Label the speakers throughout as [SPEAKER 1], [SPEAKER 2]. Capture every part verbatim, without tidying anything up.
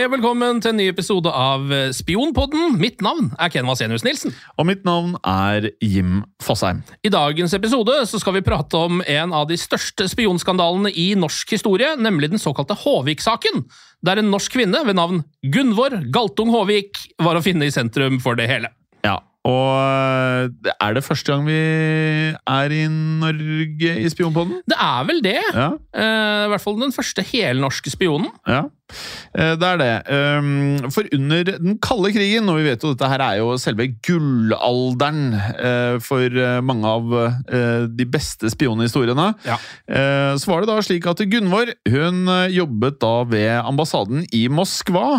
[SPEAKER 1] Hei og velkommen til en ny episode av Spionpodden. Mitt navn er Ken Vasenius Nilsen.
[SPEAKER 2] Og mitt navn er Jim Fosheim.
[SPEAKER 1] I dagens episode så skal vi prate om en av de største spionskandalene i norsk historie, nemlig den såkalte Håvik-saken, der en norsk kvinne ved navn Gunvor Galtung Håvik var å finne i sentrum for det hele.
[SPEAKER 2] Ja, og er det første gang vi er i Norge i Spionpodden?
[SPEAKER 1] Det er vel det.
[SPEAKER 2] Ja.
[SPEAKER 1] Eh, I hvert fall den første helnorske spionen.
[SPEAKER 2] Ja, det er det. For under den kalde krigen, og vi vet jo dette her er jo selve gullalderen for mange av de beste spionhistoriene, ja. Så var det da slik at Gunvor, hun jobbet da ved ambassaden i Moskva,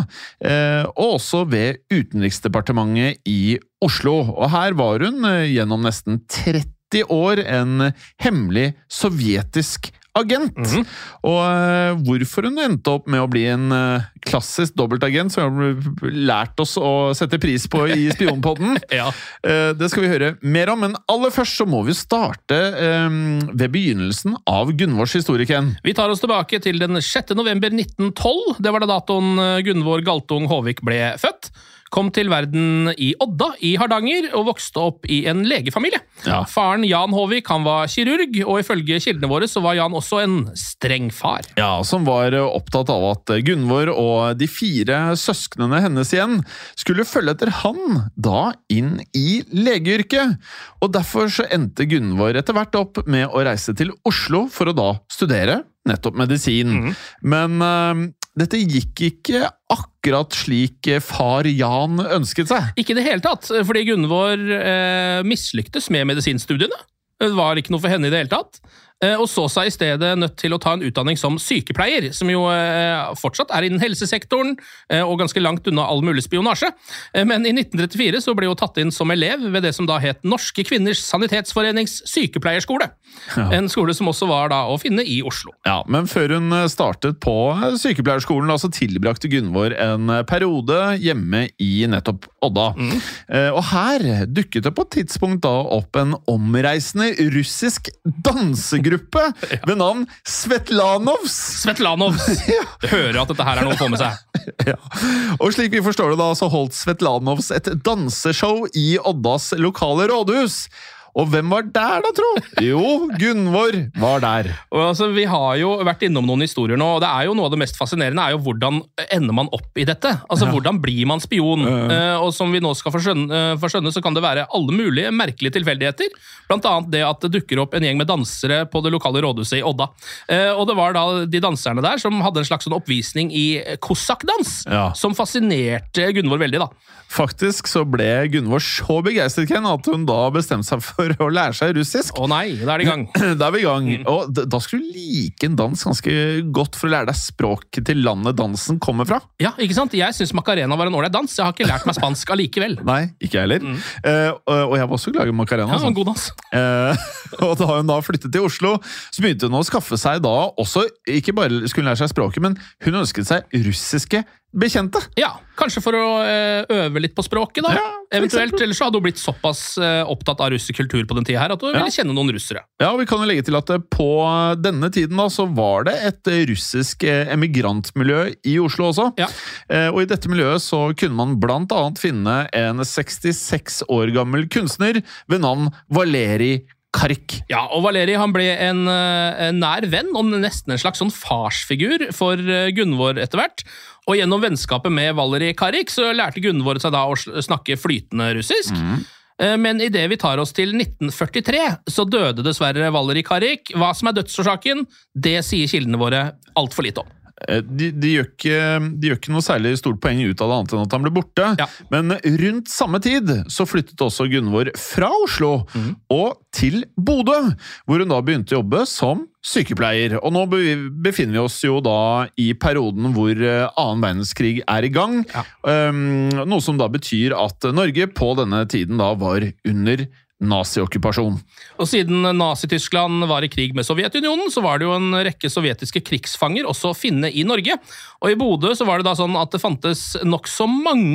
[SPEAKER 2] og også ved Utenriksdepartementet i Oslo. Og her var hun gjennom nesten tretti år en hemmelig sovjetisk agent. Mm-hmm. Og uh, hvorfor hun endte opp med å bli en uh, klassisk dobbeltagent, som vi har lært oss å sette pris på i Spionpodden, ja. uh, det skal vi høre mer om, men aller først så må vi starte um, ved begynnelsen av Gunvors historie, Ken.
[SPEAKER 1] Vi tar oss tilbake til den sjette november nitten tolv. Det var da datoen Gunvor Galtung Håvik ble født. Kom til verden i Odda i Hardanger og vokste opp i en legefamilie. Ja. Faren Jan Håvik, han var kirurg, og ifølge kildene våre så var Jan også en streng far.
[SPEAKER 2] Ja, som var opptatt av at Gunvor og de fire søsknene hennes igjen skulle følge etter han da inn i legeyrket. Og derfor så endte Gunvor etter hvert opp med å reise til Oslo for å da studere nettopp medisin. Mm. Men uh, dette gikk ikke akkurat slik far Jan ønsket seg.
[SPEAKER 1] Ikke i det hele tatt, fordi Gunvor eh, mislyktes med medisinstudiene. Det var ikke noe for henne i det hele tatt. Og så seg i stedet nødt til å ta en utdanning som sykepleier, som jo eh, fortsatt er innen helsesektoren, eh, og ganske langt unna all mulig spionasje. Eh, men i nitten trettifire så ble hun tatt inn som elev ved det som da het Norske Kvinners Sanitetsforenings sykepleierskole. Ja. En skole som også var da å finne i Oslo.
[SPEAKER 2] Ja, men før hun startet på sykepleierskolen, så tilbrakte Gunvor en periode hjemme i nettopp Odda. Mm. Eh, og her dukket det på et tidspunkt da opp en omreisende russisk dansegruppe gruppe ja. Ved navn Svetlanovs.
[SPEAKER 1] Svetlanovs. Ja. Du hører at dette her er noe å få med seg.
[SPEAKER 2] Ja. Og slik vi forstår det da, så holdt Svetlanovs et danseshow i Oddas lokale rådhus. Og hvem var der da, tro? Jo, Gunvor var der.
[SPEAKER 1] Og altså, vi har jo vært innom noen historier nå, og det er jo noe av det mest fascinerende er jo hvordan ender man opp i dette? Altså, ja. Hvordan blir man spion? Uh. Uh, og som vi nå skal forskjønne, uh, forskjønne, så kan det være alle mulige merkelige tilfeldigheter. Blant annet det at det dukker opp en gjeng med dansere på det lokale rådhuset i Odda. Uh, og det var da de danserne der som hadde en slags sånn oppvisning i kosakkdans, ja. Som fascinerte Gunvor veldig da.
[SPEAKER 2] Faktisk så ble Gunvor så begeistret, Ken, at hun da bestemte seg for å lære seg russisk.
[SPEAKER 1] Å nei, da er det i gang.
[SPEAKER 2] Da er vi i gang. Mm. Og da skulle du like en dans ganske godt for å lære deg språket til landet dansen kommer fra.
[SPEAKER 1] Ja, ikke sant? Jeg synes Macarena var en ålreit dans. Jeg har ikke lært meg spansk allikevel.
[SPEAKER 2] Nei, ikke jeg heller. Mm. Uh, og jeg var også glad i Macarena.
[SPEAKER 1] Ja, en god dans.
[SPEAKER 2] Uh, og da hun da flyttet til Oslo, så begynte hun å skaffe seg da også, ikke bare skulle lære seg språket, men hun ønsket seg russiske bekjente.
[SPEAKER 1] Ja, kanskje for å øve litt på språket da. Ja, eventuelt, ellers så hadde hun blitt såpass opptatt av russisk kultur på den tiden her, at hun ja. Ville kjenne noen russere.
[SPEAKER 2] Ja, og vi kan jo legge til at på denne tiden da, så var det et russisk emigrantmiljø i Oslo også. Ja. Og i dette miljøet så kunne man blant annet finne en sekstiseks år gammel kunstner ved navn Valerij Karik. Ja,
[SPEAKER 1] og Valerij han ble en, en nær venn, og nesten en slags sånn farsfigur for Gunvor etter hvert. Og gjennom vennskapet med Valerij Karik så lærte Gunvor seg da å snakke flytende russisk. Mm. Men i det vi tar oss til nitten førtitre, så døde dessverre Valerij Karik. Hva som er dødsårsaken, det sier kildene våre alt for lite om.
[SPEAKER 2] De, de, gjør ikke, de gjør ikke noe særlig stort poeng ut av det annet enn at han ble borte. Ja. Men rundt samme tid så flyttet også Gunvor fra Oslo mm. og til Bodø, hvor hun da begynte å jobbe som sykepleier. Og nå befinner vi oss jo da i perioden hvor annen verdenskrig er i gang. Ja. Um, noe som da betyr at Norge på denne tiden da var under naziokkupasjon.
[SPEAKER 1] Og siden Nazi-Tyskland var i krig med Sovjetunionen, så var det jo en rekke sovjetiske krigsfanger også å finne i Norge. Og i Bodø så var det da sånn at det fantes nok så mange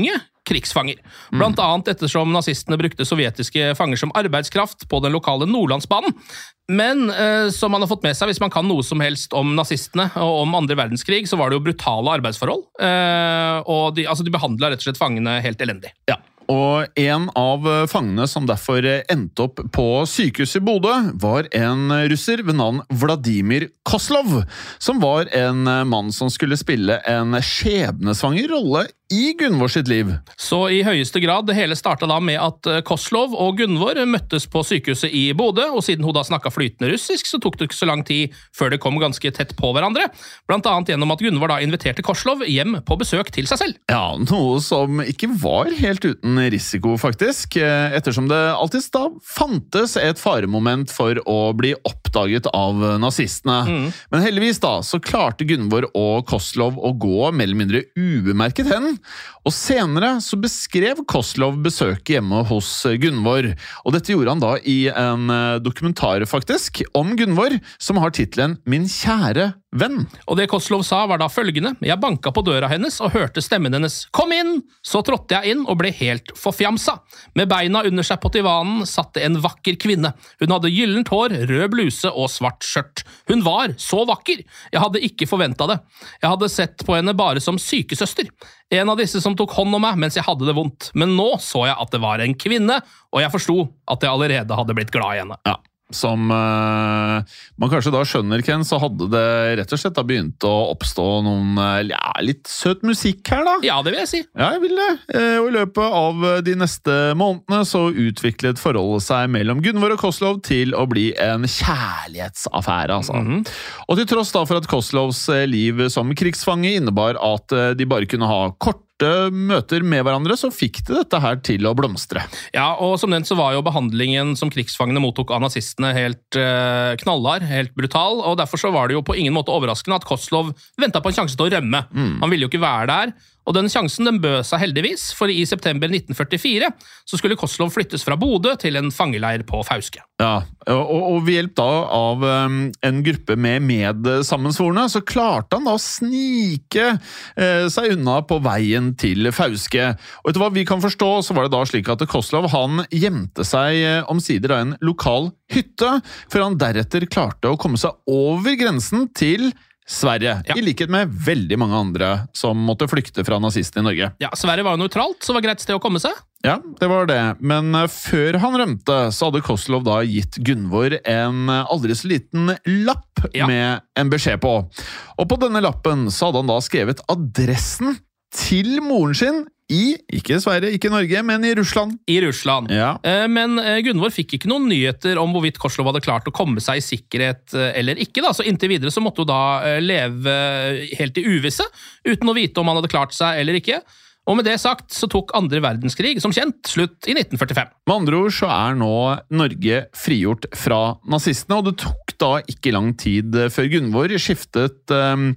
[SPEAKER 1] krigsfanger. Blant annet ettersom nazistene brukte sovjetiske fanger som arbeidskraft på den lokale Nordlandsbanen. Men eh, som man har fått med seg, hvis man kan noe som helst om nazistene og om andre verdenskrig, så var det jo brutale arbeidsforhold. Eh, og de, altså de behandlet rett og slett fangene helt elendig.
[SPEAKER 2] Ja. Og en av fangene som derfor endte opp på sykehuset i Bodø, var en russer ved navn Vladimir Koslov, som var en mann som skulle spille en skjebnesvanger rolle i Gunvor sitt liv.
[SPEAKER 1] Så i høyeste grad, det hele startet da med at Koslov og Gunvor møttes på sykehuset i Bodø, og siden hun da snakket flytende russisk, så tok det ikke så lang tid før det kom ganske tett på hverandre, blant annet gjennom at Gunvor da inviterte Koslov hjem på besøk til seg selv.
[SPEAKER 2] Ja, noe som ikke var helt uten risiko faktisk, ettersom det alltid da fantes et faremoment for å bli oppdaget av nazistene. Mm. Men heldigvis da, så klarte Gunvor og Koslov å gå mer eller mindre ubemerket hen, og senere så beskrev Koslov besøket hjemme hos Gunvor, og dette gjorde han da i en dokumentar faktisk, om Gunvor, som har titlen Min kjære venn.
[SPEAKER 1] Og det Koslov sa var da følgende: Jeg banka på døra hennes og hørte stemmen hennes. Kom inn! Så trådte jeg inn og ble helt forfjamsa. Med beina under seg på divanen satte en vakker kvinne. Hun hadde gyllent hår, rød bluse og svart skjørt. Hun var så vakker! Jeg hadde ikke forventet det. Jeg hadde sett på henne bare som sykesøster. En av disse som tok hånd om meg mens jeg hadde det vondt. Men nå så jeg at det var en kvinne, og jeg forsto at jeg allerede hadde blitt glad i henne.
[SPEAKER 2] Ja. Som uh, man kanskje da skjønner, Ken, så hadde det rett og slett da begynt å oppstå noen ja, litt søt musikk her da.
[SPEAKER 1] Ja, det vil jeg si.
[SPEAKER 2] Ja, jeg vil det. Og i løpet av de neste månedene så utviklet forholdet seg mellom Gunvor og Koslov til å bli en kjærlighetsaffære, altså. Mm-hmm. Og til tross da for at Koslovs liv som krigsfange innebar at de bare kunne ha kort møter med hverandre, så fikk det dette her til å blomstre.
[SPEAKER 1] Ja, og som nevnt så var jo behandlingen som krigsfangene mottok av nazistene helt uh, knallhard, helt brutal, og derfor så var det jo på ingen måte overraskende at Koslov ventet på en sjanse til å rømme. Mm. Han ville jo ikke være der, og den sjansen den bød seg heldigvis, for i september nitten førtifire så skulle Koslov flyttes fra Bodø til en fangeleir på Fauske.
[SPEAKER 2] Ja, og, og ved hjelp da av um, en gruppe med medsammensvorne, så klarte han da å snike uh, seg unna på veien til Fauske. Og etter hva vi kan forstå, så var det da slik at Koslov han gjemte seg uh, omsider av en lokal hytte, før han deretter klarte å komme seg over grensen til Sverige, ja. I likhet med veldig mange andre som måtte flykte fra nazistene i Norge.
[SPEAKER 1] Ja, Sverige var jo nøytralt, så var det greit sted å komme seg.
[SPEAKER 2] Ja, det var det. Men før han rømte, så hadde Koslov da gitt Gunvor en aldri så liten lapp ja. Med en beskjed på. Og på denne lappen så hadde han da skrevet adressen til moren sin i, ikke Sverige, ikke Norge, men i Russland.
[SPEAKER 1] I Russland.
[SPEAKER 2] Ja.
[SPEAKER 1] Men Gunvor fikk ikke noen nyheter om hvorvidt Koslov hadde klart å komme seg i sikkerhet eller ikke. Da. Så inntil videre så måtte hun da leve helt i uvisse, uten å vite om han hadde klart seg eller ikke. Og med det sagt så tok andre verdenskrig, som kjent, slutt i nitten førtifem.
[SPEAKER 2] Med andre ord så er nå Norge frigjort fra nazistene, og det tok da ikke lang tid før Gunvor skiftet um,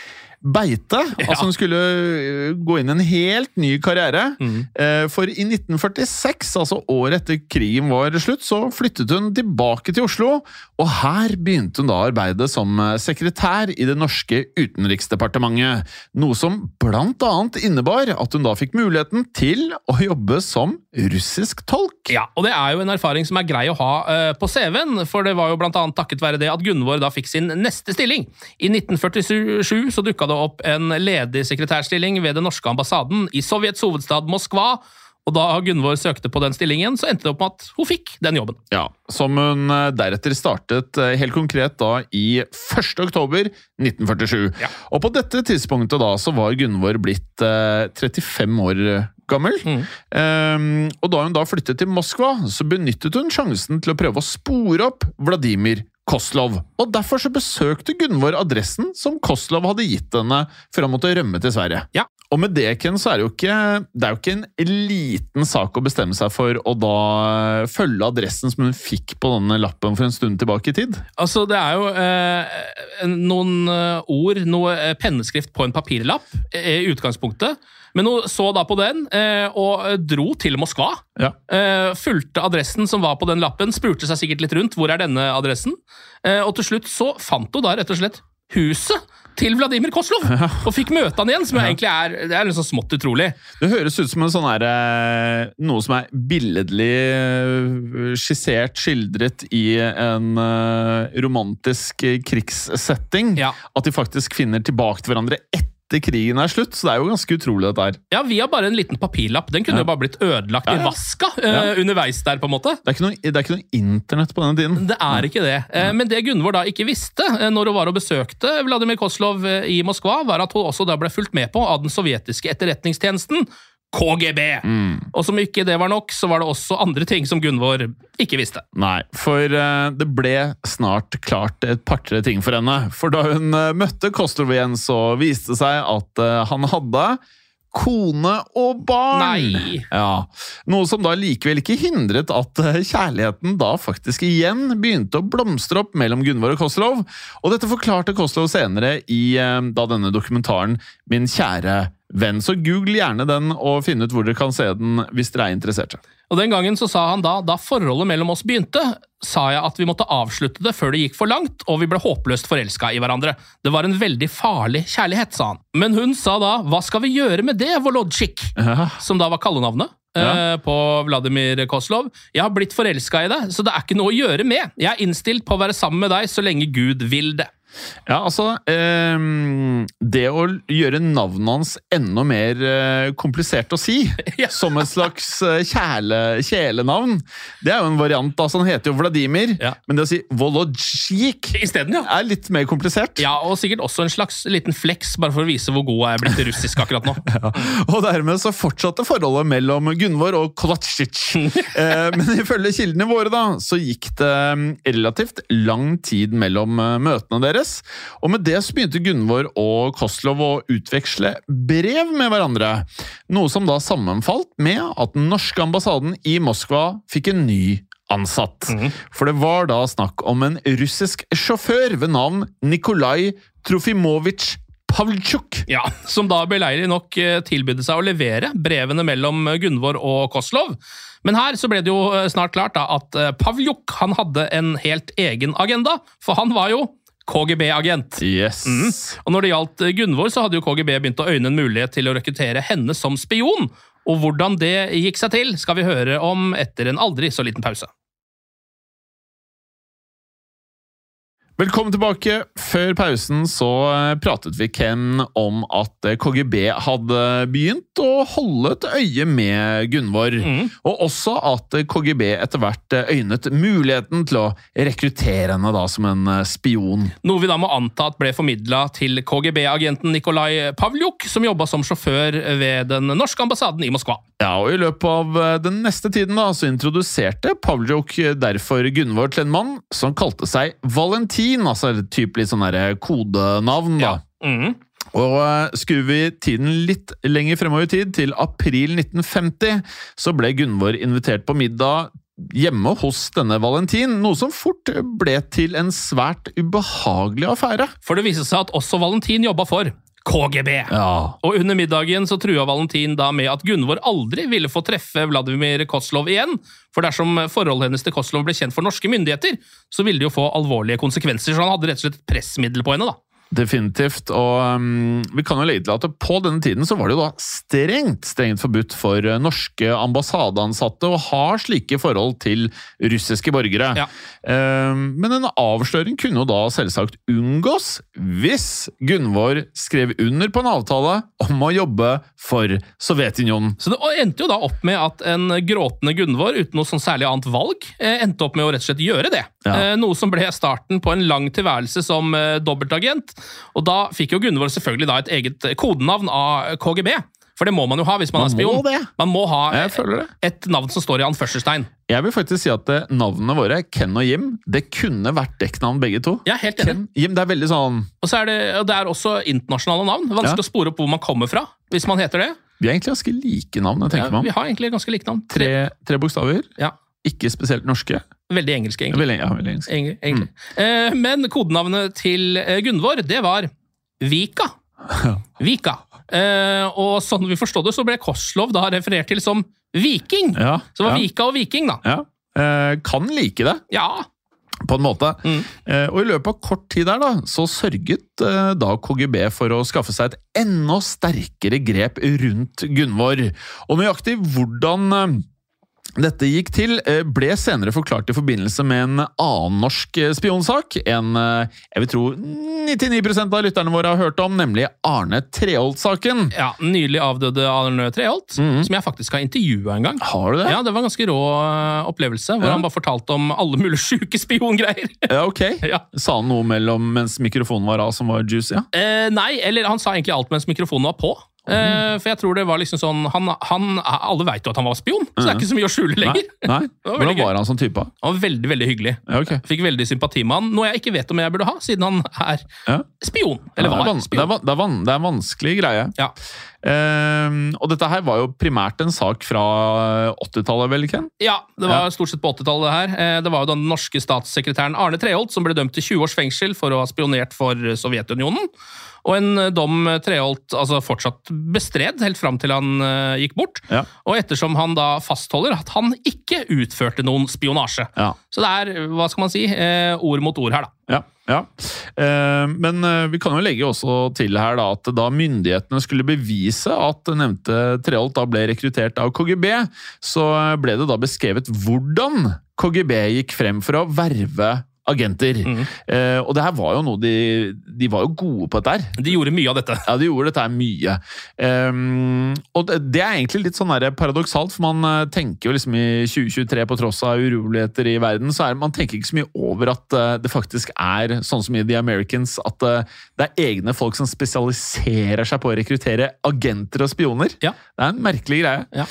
[SPEAKER 2] beite, ja. Altså hun skulle gå inn i en helt ny karriere. Mm. For i nitten førtiseks, altså året etter krigen var slutt, så flyttet hun tilbake til Oslo, og her begynte hun da å arbeide som sekretær i det norske utenriksdepartementet, noe som blant annet innebar at hun da fikk muligheten til å jobbe som russisk tolk.
[SPEAKER 1] Ja, og det er jo en erfaring som er grei å ha uh, på C V-en, for det var jo blant annet takket være det at Gunvor da fikk sin neste stilling. I nitten førtisju så dukket det opp en ledig sekretærstilling ved den norske ambassaden i Sovjets hovedstad Moskva, og da Gunvor søkte på den stillingen, så endte det opp med at hun fikk den jobben.
[SPEAKER 2] Ja, som hun deretter startet helt konkret da i første oktober nitten førtisju. Ja. Og på dette tidspunktet da så var Gunvor blitt eh, trettifem år gammel, mm. um, og da hun da flyttet til Moskva, så benyttet hun sjansen til å prøve å spore opp Vladimir Koslov, og derfor så besøkte Gunvor adressen som Koslov hadde gitt henne før han måtte rømme til Sverige. Ja. Og med det, Ken, så er det jo ikke, det er jo ikke en liten sak å bestemme seg for å da følge adressen som hun fikk på denne lappen for en stund tilbake i tid.
[SPEAKER 1] Altså, det er jo eh, noen ord, noe penneskrift på en papirlapp i utgangspunktet, men hun så da på den eh, og dro til Moskva, ja. eh, fulgte adressen som var på den lappen, spurte seg sikkert litt rundt, hvor er denne adressen? Eh, og til slutt så fant hun da rett og slett huset til Vladimir Koslov, og fikk møte han igjen, som ja. egentlig er, det er liksom smått utrolig.
[SPEAKER 2] Det høres ut som en sånn her, noe som er billedlig skissert, skildret i en romantisk krigssetting, ja. At de faktisk finner tilbake til hverandre etter krigen er slutt, så det er jo ganske utrolig dette her.
[SPEAKER 1] Ja, vi har bare en liten papirlapp. Den kunne ja. jo bare blitt ødelagt ja, ja. i vaska uh, ja. underveis der, på en måte.
[SPEAKER 2] Det er, ikke noe, det er ikke noe internett på denne tiden.
[SPEAKER 1] Det er ikke det. Uh, men det Gunvor da ikke visste når hun var og besøkte Vladimir Koslov i Moskva, var at hun også da ble fulgt med på av den sovjetiske etterretningstjenesten, K G B. Mm. Og som ikke det var nok, så var det også andre ting som Gunvor ikke visste.
[SPEAKER 2] Nei, for uh, det ble snart klart et par-tre ting for henne. For da hun uh, møtte Koslov igjen, så viste det seg at uh, han hadde kone og barn.
[SPEAKER 1] Nei.
[SPEAKER 2] Ja. Noe som da likevel ikke hindret at uh, kjærligheten da faktisk igjen begynte å blomstre opp mellom Gunvor og Koslov. Og dette forklarte Koslov senere i uh, da denne dokumentaren Min kjære venn. Så google gjerne den og finn ut hvor dere kan se den hvis dere er interesserte.
[SPEAKER 1] Og den gangen så sa han da, da forholdet mellom oss begynte, sa jeg at vi måtte avslutte det før det gikk for langt, og vi ble håpløst forelsket i hverandre. Det var en veldig farlig kjærlighet, sa han. Men hun sa da, hva skal vi gjøre med det, Volodchik? Ja. Som da var kallenavnet ja. eh, på Vladimir Koslov. Jeg har blitt forelsket i det, så det er ikke noe å gjøre med. Jeg er innstilt på å være sammen med deg så lenge Gud vil det.
[SPEAKER 2] Ja, altså, eh, det å gjøre navnet hans enda mer eh, komplisert å si, ja. som et slags eh, kjæle, kjælenavn, det er jo en variant, altså han heter jo Vladimir, ja. men det å si Volodchik
[SPEAKER 1] I stedet, ja.
[SPEAKER 2] er litt mer komplisert.
[SPEAKER 1] Ja, og sikkert også en slags liten flex, bare for å vise hvor god jeg er blitt i russisk akkurat nå.
[SPEAKER 2] ja. Og dermed så fortsatte forholdet mellom Gunvor og Kolachich. eh, men ifølge kildene våre da, så gikk det relativt lang tid mellom møtene deres. Og med det så begynte Gunvor og Koslov å utveksle brev med hverandre, noe som da sammenfalt med at den norske ambassaden i Moskva fikk en ny ansatt. Mm. For det var da snakk om en russisk sjåfør ved navn Nikolai Trofimovich Pavlychuk.
[SPEAKER 1] Ja, som da beleilig nok tilbydde seg å levere brevene mellom Gunvor og Koslov. Men her så ble det jo snart klart da at Pavlychuk, han hadde en helt egen agenda, for han var jo K G B-agent.
[SPEAKER 2] Yes.
[SPEAKER 1] Mm. Og når det gjaldt Gunvor, så hadde jo K G B begynt å øyne en mulighet til å rekruttere henne som spion. Og hvordan det gikk seg til, skal vi høre om etter en aldri så liten pause.
[SPEAKER 2] Velkommen tilbake. Før pausen så pratet vi Ken om at K G B hadde begynt å holde et øye med Gunvor, mm. og også at K G B etter hvert øynet muligheten til å rekruttere henne da som en spion.
[SPEAKER 1] Noe vi da må anta at ble formidlet til K G B-agenten Nikolai Pavlychuk, som jobbet som sjåfør ved den norske ambassaden i Moskva.
[SPEAKER 2] Ja, og i løpet av den neste tiden da, så introduserte Pavlychuk derfor Gunvor til en mann som kalte seg Valentin, altså et typ litt sånn der kodenavn da.
[SPEAKER 1] Ja. Mm.
[SPEAKER 2] Og skulle vi tiden litt lenger fremover i tid, til april nitten femti, så ble Gunvor invitert på middag hjemme hos denne Valentin, noe som fort ble til en svært ubehagelig affære.
[SPEAKER 1] For det viste seg at også Valentin jobbet for K G B.
[SPEAKER 2] Ja.
[SPEAKER 1] Og under middagen så trua Valentin da med at Gunvor aldri ville få treffe Vladimir Koslov igjen, for dersom forholdet hennes til Koslov ble kjent for norske myndigheter, så ville det jo få alvorlige konsekvenser, så han hadde rett og slett et pressmiddel på henne da.
[SPEAKER 2] Definitivt, og um, vi kan jo legge til at på denne tiden så var det jo da strengt, strengt forbudt for norske ambassadeansatte å ha slike forhold til russiske borgere.
[SPEAKER 1] Ja.
[SPEAKER 2] Um, men en avsløring kunne jo da selvsagt unngås hvis Gunvor skrev under på en avtale om å jobbe for Sovjetunionen.
[SPEAKER 1] Så det endte jo da opp med at en gråtende Gunvor, uten noe sånn særlig annet valg, endte opp med å rett og slett gjøre det. Ja. Noe som ble starten på en lang tilværelse som dobbeltagent. Og da fikk jo Gunvor selvfølgelig da et eget kodenavn av K G B. For det må man jo ha hvis man, man er spion.
[SPEAKER 2] Må det.
[SPEAKER 1] Man må ha
[SPEAKER 2] et,
[SPEAKER 1] et navn som står i anførselstegn.
[SPEAKER 2] Jeg vil faktisk si at navnene våre, Ken og Jim, det kunne vært dekknavn begge to.
[SPEAKER 1] Ja, helt enig.
[SPEAKER 2] Ken, Jim, det er veldig sånn...
[SPEAKER 1] Og så er det, det er også internasjonale navn. Vanskelig ja. å spore opp hvor man kommer fra, hvis man heter det.
[SPEAKER 2] Vi er egentlig ganske like navn, jeg tenker
[SPEAKER 1] ja,
[SPEAKER 2] meg om.
[SPEAKER 1] Vi har egentlig ganske like navn.
[SPEAKER 2] Tre, tre bokstaver.
[SPEAKER 1] Ja.
[SPEAKER 2] Ikke spesielt norske.
[SPEAKER 1] Veldig engelsk, egentlig.
[SPEAKER 2] Veldig, ja, veldig engelsk.
[SPEAKER 1] Engel, egentlig. Mm. Eh, men kodenavnet til Gunvor, det var Vika. Vika. Eh, og sånn vi forstod det, så ble Koslov da referert til som Viking.
[SPEAKER 2] Ja,
[SPEAKER 1] så det var
[SPEAKER 2] ja.
[SPEAKER 1] Vika og Viking, da.
[SPEAKER 2] Ja. Eh, kan like det.
[SPEAKER 1] Ja.
[SPEAKER 2] På en måte. Mm. Eh, og i løpet av kort tid der da, så sørget eh, da K G B for å skaffe seg et enda sterkere grep rundt Gunvor. Og nøyaktig hvordan eh, dette gikk til, eh, ble senere forklart i forbindelse med en annen norsk spionsak. En, eh, jeg vil tro, nittini prosent av lytterne våre har hørt om, nemlig Arne Treholt-saken.
[SPEAKER 1] Ja, nylig avdøde Arne Treholt, mm. som jeg faktisk har intervjuet en gang.
[SPEAKER 2] Har du det?
[SPEAKER 1] Ja, det var en ganske rå opplevelse, hvor ja. han bare fortalte om alle mulige syke spiongreier.
[SPEAKER 2] Ja, ok. Ja. Sa han noe mellom mens mikrofonen var av som var juicy? Ja?
[SPEAKER 1] Eh, nei, eller han sa egentlig alt mens mikrofonen var på. Uh, for jeg tror det var liksom sånn han, han, alle vet jo at han var spion, så det er ikke så mye å skjule lenger.
[SPEAKER 2] Nei, nei.
[SPEAKER 1] var
[SPEAKER 2] Hvordan var han som type?
[SPEAKER 1] Han var veldig, veldig hyggelig.
[SPEAKER 2] Ja, okay.
[SPEAKER 1] Fikk veldig sympati med han, noe jeg ikke vet om jeg burde ha, siden han er ja. spion. Eller
[SPEAKER 2] ja,
[SPEAKER 1] var
[SPEAKER 2] det, er
[SPEAKER 1] spion.
[SPEAKER 2] Det, er, det, er van, det er en vanskelig greie.
[SPEAKER 1] Ja.
[SPEAKER 2] Uh, og dette her var jo primært en sak fra åttitallet, vel, Ken?
[SPEAKER 1] Ja, det var
[SPEAKER 2] ja.
[SPEAKER 1] stort sett på åttitallet det her. Uh, det var jo den norske statssekretæren Arne Treholt som ble dømt til tjue års fengsel for å ha spionert for Sovjetunionen. Og en dom Treholt altså fortsatt bestred, helt fram til han uh, gikk bort.
[SPEAKER 2] Ja.
[SPEAKER 1] Og ettersom han da fastholder at han ikke utførte noen spionasje.
[SPEAKER 2] Ja.
[SPEAKER 1] Så det er, hva skal man si, uh, ord mot ord her da.
[SPEAKER 2] Ja, ja. Uh, men uh, vi kan jo legge også til her da, at da myndighetene skulle bevise at nevnte Treholt da ble rekruttert av K G B, så ble det da beskrevet hvordan K G B gikk frem for å verve agenter. Mm. Eh, og det her var jo noe de, de var jo gode på dette her.
[SPEAKER 1] De gjorde mye av dette.
[SPEAKER 2] Ja, de gjorde dette her mye. Um, og det, det er egentlig litt sånn der paradoksalt, for man tenker jo liksom i tjue tjuetre på tross av uroligheter i verden, så er man tenker ikke så mye over at uh, det faktisk er sånn som i The Americans, at uh, det er egne folk som spesialiserer seg på å rekruttere agenter og spioner.
[SPEAKER 1] Ja.
[SPEAKER 2] Det er en merkelig greie.
[SPEAKER 1] Ja.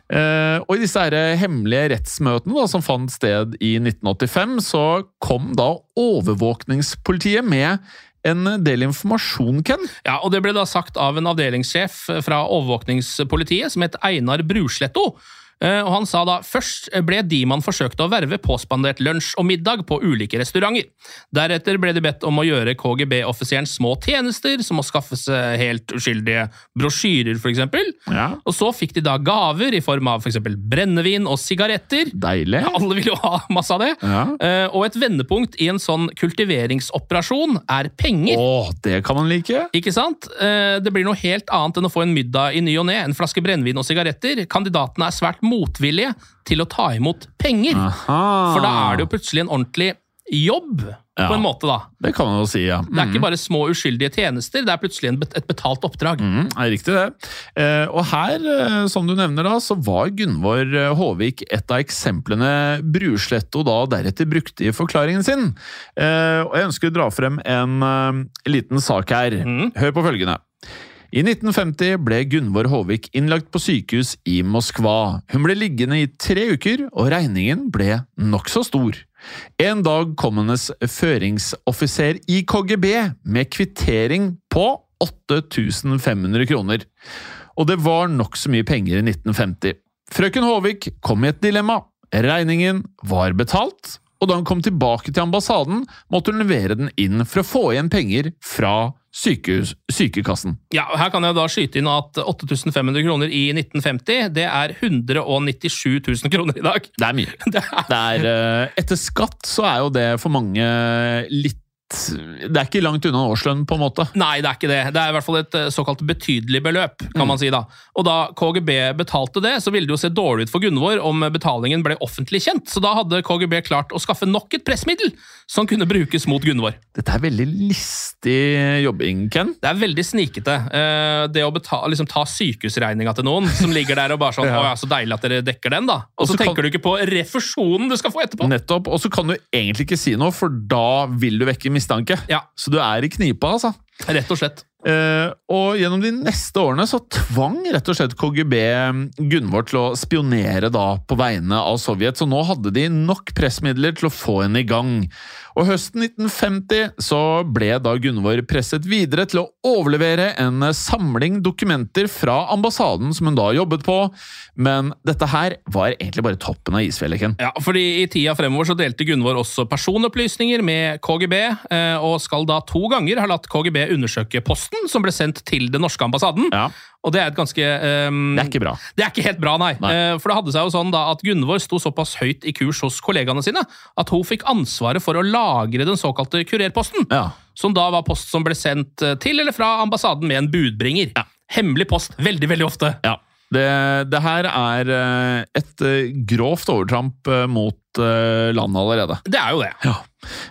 [SPEAKER 2] Uh, og i disse her hemmelige rettsmøtene da, som fant sted i nitten åttifem, så kom da overvåkningspolitiet med en del informasjon, Ken.
[SPEAKER 1] Ja, og det ble da sagt av en avdelingssjef fra overvåkningspolitiet som het Einar Brusletto. Og han sa da, først ble de man forsøkte å verve påspandert lunsj og middag på ulike restauranter. Deretter ble de bedt om å gjøre K G B-offiseren små tjenester, som å skaffe seg helt uskyldige brosjyrer, for eksempel.
[SPEAKER 2] Ja.
[SPEAKER 1] Og så fikk de da gaver i form av for eksempel brennevin og sigaretter.
[SPEAKER 2] Deilig.
[SPEAKER 1] Alle vil jo ha masse av det.
[SPEAKER 2] Ja.
[SPEAKER 1] Og et vendepunkt i en sånn kultiveringsoperasjon er penger.
[SPEAKER 2] Åh, det kan man like.
[SPEAKER 1] Ikke sant? Det blir noe helt annet enn å få en middag i ny og ne, en flaske brennevin og sigaretter. Kandidatene er svært motvillige til å ta imot penger.
[SPEAKER 2] Aha.
[SPEAKER 1] For da er det jo plutselig en ordentlig jobb,
[SPEAKER 2] ja,
[SPEAKER 1] på en måte da.
[SPEAKER 2] Det kan man jo si, ja. Mm.
[SPEAKER 1] Det er ikke bare små uskyldige tjenester, det er plutselig en bet- et betalt oppdrag.
[SPEAKER 2] Mm, det er riktig det. Eh, og her, eh, som du nevner da, så var Gunvor Håvik et av eksemplene Brusletto da deretter brukte i forklaringen sin. Eh, og jeg ønsker å dra frem en eh, liten sak her.
[SPEAKER 1] Mm.
[SPEAKER 2] Hør på følgende. I nitten femti ble Gunvor Håvik innlagt på sykehus i Moskva. Hun ble liggende i tre uker, og regningen ble nok så stor. En dag kom hennes føringsoffiser i K G B med kvittering på åtte tusen fem hundre kroner. Og det var nok så mye penger i nitten femti. Frøken Håvik kom i et dilemma. Regningen var betalt, og da hun kom tilbake til ambassaden, måtte hun levere den inn for å få igjen penger fra sykehus, sykekassen.
[SPEAKER 1] Ja, her kan jeg da skyte inn at åtte tusen fem hundre kroner i nitten femti, det er hundre nittisju tusen kroner i dag.
[SPEAKER 2] Det er mye.
[SPEAKER 1] Det er...
[SPEAKER 2] Det er, etter skatt så er jo det for mange litt det er ikke langt unna årslønn, på en måte.
[SPEAKER 1] Nei, det er ikke det. Det er i hvert fall et såkalt betydelig beløp, kan man si da. Og da K G B betalte det, så ville det jo se dårlig ut for Gunvor om betalingen ble offentlig kjent. Så da hadde K G B klart å skaffe nok et pressmiddel som kunne brukes mot Gunvor.
[SPEAKER 2] Dette er veldig listig jobbing, Ken.
[SPEAKER 1] Det er veldig snikete. Det å betale, liksom, ta sykehusregninga til noen som ligger der og bare sånn, ja. Å ja, så deilig at dere dekker den da. Og så tenker kan... du ikke på refusjonen du skal få etterpå.
[SPEAKER 2] Nettopp, og så kan du egentlig ikke si noe, for da vil du vekke mistanke.
[SPEAKER 1] Ja.
[SPEAKER 2] Så du er i knipa, altså.
[SPEAKER 1] Rett og slett.
[SPEAKER 2] Uh, og gjennom de neste årene så tvang rett og slett K G B Gunvor til å spionere da på vegne av Sovjet, så nå hadde de nok pressmidler til å få henne i gang. Og høsten nitten femti så ble da Gunvor presset videre til å overlevere en samling dokumenter fra ambassaden som hun da jobbet på, men dette her var egentlig bare toppen av isfjellet, Ken.
[SPEAKER 1] Ja, fordi i tida fremover så delte Gunvor også personopplysninger med K G B, og skal da to ganger ha latt K G B undersøke post posten som ble sendt til den norske ambassaden.
[SPEAKER 2] Ja.
[SPEAKER 1] Og det er et ganske... Um,
[SPEAKER 2] Det er ikke bra.
[SPEAKER 1] Det er ikke helt bra, nei.
[SPEAKER 2] nei.
[SPEAKER 1] Uh, for det hadde seg jo sånn da at Gunvor sto såpass høyt i kurs hos kollegaene sine at hun fikk ansvaret for å lagre den såkalte kurerposten,
[SPEAKER 2] Ja.
[SPEAKER 1] som da var post som ble sendt til eller fra ambassaden med en budbringer.
[SPEAKER 2] Ja.
[SPEAKER 1] Hemmelig post, veldig, veldig ofte.
[SPEAKER 2] Ja. Det, det her er et grovt overtramp mot landet allerede.
[SPEAKER 1] Det er jo det.
[SPEAKER 2] Ja.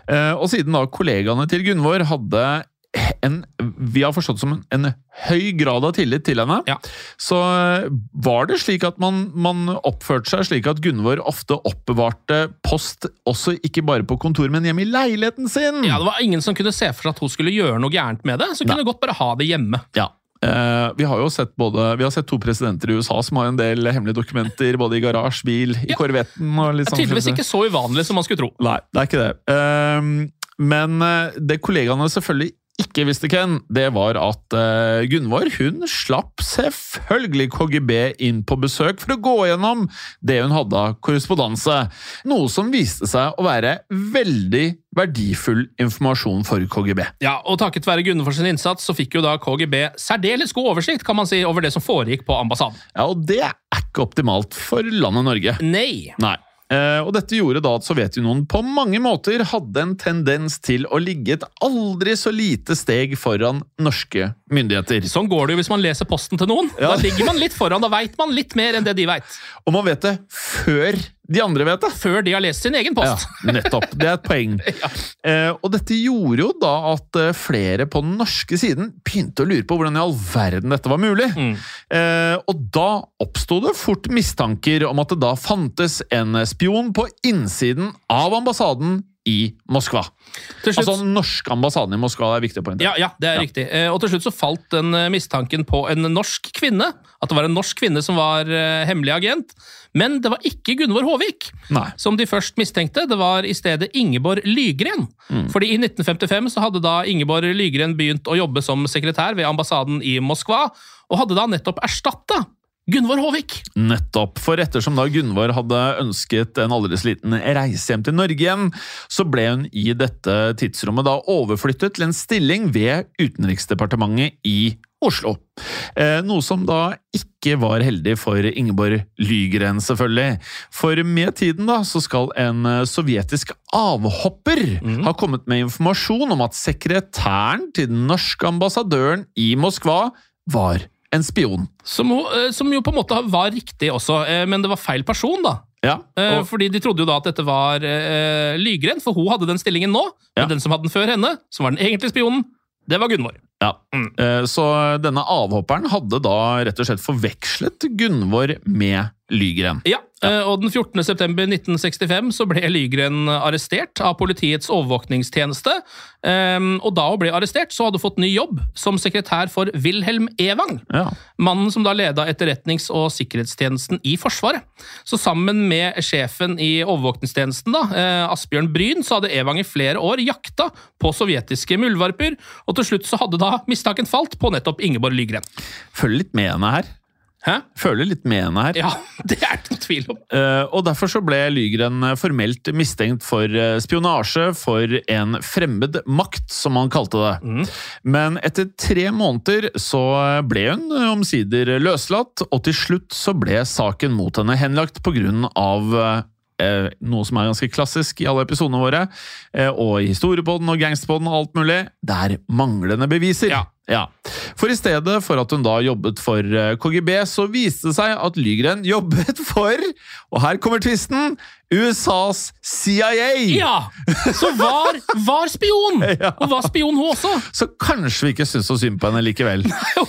[SPEAKER 2] Og siden da kollegaene til Gunvor hadde en, vi har forstått som en, en høy grad av tillit til henne,
[SPEAKER 1] Ja.
[SPEAKER 2] så var det slik at man, man oppførte seg slik at Gunvor ofte oppbevarte post også ikke bare på kontor, men hjemme i leiligheten sin.
[SPEAKER 1] Ja, det var ingen som kunne se for seg at hun skulle gjøre noe gærent med det, så kunne
[SPEAKER 2] Nei.
[SPEAKER 1] godt bare ha det hjemme.
[SPEAKER 2] Ja. Uh, vi har jo sett både Vi har sett to presidenter i U S A som har en del hemmelige dokumenter både i garasje, bil, i
[SPEAKER 1] Ja.
[SPEAKER 2] korvetten og litt
[SPEAKER 1] Det er
[SPEAKER 2] sånn.
[SPEAKER 1] tydeligvis ikke så uvanlig som man skulle tro.
[SPEAKER 2] Nei, det er ikke det. Uh, men uh, det kollegaene selvfølgelig ikke visste, Ken, det var at uh, Gunvor, hun slapp selvfølgelig K G B inn på besøk for å gå gjennom det hun hadde av korrespondanse. Noe som viste seg å være veldig verdifull informasjon for K G B.
[SPEAKER 1] Ja, og takket være Gunvor sin innsats så fikk jo da K G B særdeles god oversikt, kan man si, over det som foregikk på ambassaden.
[SPEAKER 2] Ja, og det er ikke optimalt for landet Norge.
[SPEAKER 1] Nei.
[SPEAKER 2] Nei. Eh, og dette gjorde da at Sovjetunionen på mange måter hadde en tendens til å ligge et aldri så lite steg foran norske myndigheter.
[SPEAKER 1] Sånn går det jo hvis man leser posten til noen.
[SPEAKER 2] Ja.
[SPEAKER 1] Da ligger man litt foran, da vet man litt mer enn det de vet.
[SPEAKER 2] Og man vet det før de andre vet det.
[SPEAKER 1] Før de har lest sin egen post.
[SPEAKER 2] Ja, nettopp. Det er et poeng.
[SPEAKER 1] Ja.
[SPEAKER 2] Eh, og dette gjorde jo da at eh, flere på den norske siden begynte å lure på hvordan i all verden dette var mulig.
[SPEAKER 1] Mm.
[SPEAKER 2] Eh, og da oppstod det fort mistanker om at det da fantes en spion på innsiden av ambassaden i Moskva.
[SPEAKER 1] Til slutt,
[SPEAKER 2] Altså norsk ambassaden i Moskva er viktig på en
[SPEAKER 1] ja, ja, det er
[SPEAKER 2] Ja.
[SPEAKER 1] riktig. Eh, Og til slutt så falt den eh, mistanken på en norsk kvinne. At det var en norsk kvinne som var eh, hemmelig agent. Men det var ikke Gunvor Håvik,
[SPEAKER 2] Nei.
[SPEAKER 1] som de først mistenkte. Det var i stedet Ingeborg Lygren.
[SPEAKER 2] Mm.
[SPEAKER 1] Fordi i nitten femtifem så hadde da Ingeborg Lygren begynt å jobbe som sekretær ved ambassaden i Moskva, og hadde da nettopp erstattet Gunvor Håvik.
[SPEAKER 2] Nettopp, for ettersom da Gunvor hadde ønsket en aldri så liten reise hjem til Norge igjen, så ble hun i dette tidsrommet da overflyttet til en stilling ved Utenriksdepartementet i Oslo. Eh, noe som da ikke var heldig for Ingeborg Lygren, selvfølgelig. For med tiden da, så skal en eh, sovjetisk avhopper
[SPEAKER 1] Mhm.
[SPEAKER 2] ha kommet med informasjon om at sekretæren til den norske ambassadøren i Moskva var en spion.
[SPEAKER 1] Som, jo- eh, som jo på en måte var riktig også, eh, men det var feil person da.
[SPEAKER 2] Ja,
[SPEAKER 1] Eh,
[SPEAKER 2] og,
[SPEAKER 1] Fordi de trodde jo da at dette var eh, Lygren, for hun hadde den stillingen nå, men
[SPEAKER 2] Ja.
[SPEAKER 1] den som hadde den før henne, som var den egentlige spionen, det var Gunvor.
[SPEAKER 2] ja.
[SPEAKER 1] Mm.
[SPEAKER 2] Eh, så denne avhopperen hadde da rett og slett forvekslet Gunvor med Lygren.
[SPEAKER 1] Ja, eh, og den fjortende september nitten sekstifem så ble Lygren arrestert av politiets overvåkningstjeneste, Ehm, og da hun ble arrestert så hadde hun fått ny jobb som sekretær for Wilhelm Ewang,
[SPEAKER 2] Ja.
[SPEAKER 1] mannen som da ledet etterretnings- og sikkerhetstjenesten i Forsvaret. Så sammen med sjefen i overvåkningstjenesten, da, eh, Asbjørn Bryn, så hadde Ewang i flere år jakta på sovjetiske muldvarper, og til slutt så hadde da mistanken falt på nettopp Ingeborg Lygren.
[SPEAKER 2] Følger litt med henne her.
[SPEAKER 1] Hæ?
[SPEAKER 2] Følger litt med henne her.
[SPEAKER 1] Ja, det er det noen tvil om.
[SPEAKER 2] Eh, og derfor så ble Lygren formelt mistenkt for eh, spionasje for en fremmed makt, som han kalte det.
[SPEAKER 1] Mm.
[SPEAKER 2] Men etter tre måneder så ble hun omsider løslatt, og til slutt så ble saken mot henne henlagt på grunn av eh, noe som er ganske klassisk i alle episodene våre, eh, og i Historiepodden og Gangsterpodden og alt mulig, det er manglende beviser.
[SPEAKER 1] Ja.
[SPEAKER 2] Ja. For i stedet for at hun da jobbet for eh, K G B, så viste det seg at Lygren jobbet for, og her kommer tvisten, U S A's C I A!
[SPEAKER 1] Ja, så var, var spion!
[SPEAKER 2] Ja.
[SPEAKER 1] Og var spion hun også.
[SPEAKER 2] Så kanskje vi ikke synes så synd på henne likevel.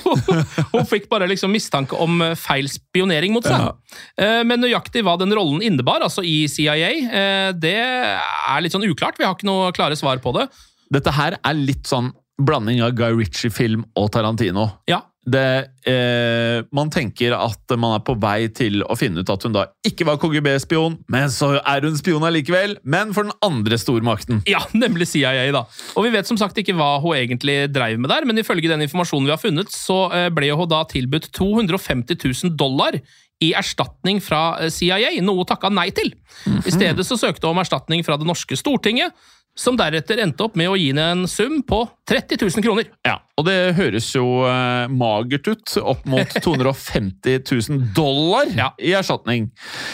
[SPEAKER 1] Hun fikk bare liksom mistanke om feil spionering mot seg.
[SPEAKER 2] Ja.
[SPEAKER 1] Eh, Men nøyaktig hva den rollen innebar, altså i C I A, eh, det er litt sånn uklart. Vi har ikke noe klare svar på det.
[SPEAKER 2] Dette her er litt sånn blanding av Guy Ritchie-film og Tarantino.
[SPEAKER 1] Ja,
[SPEAKER 2] Det, eh, man tenker at man er på vei til å finne ut at hun da ikke var K G B-spion, men så er hun spion allikevel, men for den andre stormakten.
[SPEAKER 1] ja, nemlig C I A da. Og vi vet som sagt ikke hva hun egentlig drev med der, men ifølge den informasjonen vi har funnet, så eh, ble hun da tilbudt to hundre og femti tusen dollar i erstatning fra C I A, noe hun takket nei til. I stedet så søkte hun om erstatning fra det norske Stortinget, som deretter endte opp med å gi henne en sum på tretti tusen kroner.
[SPEAKER 2] Ja, og det høres jo eh, magert ut, opp mot to hundre og femti tusen dollar ja. I erstatning.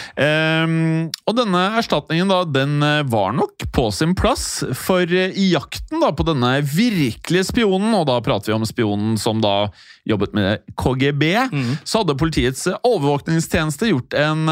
[SPEAKER 2] Um, og denne erstatningen da, den var nok på sin plass, for i jakten da, på denne virkelige spionen, og da prater vi om spionen som da jobbet med K G B, mm. så hadde politiets overvåkningstjeneste gjort en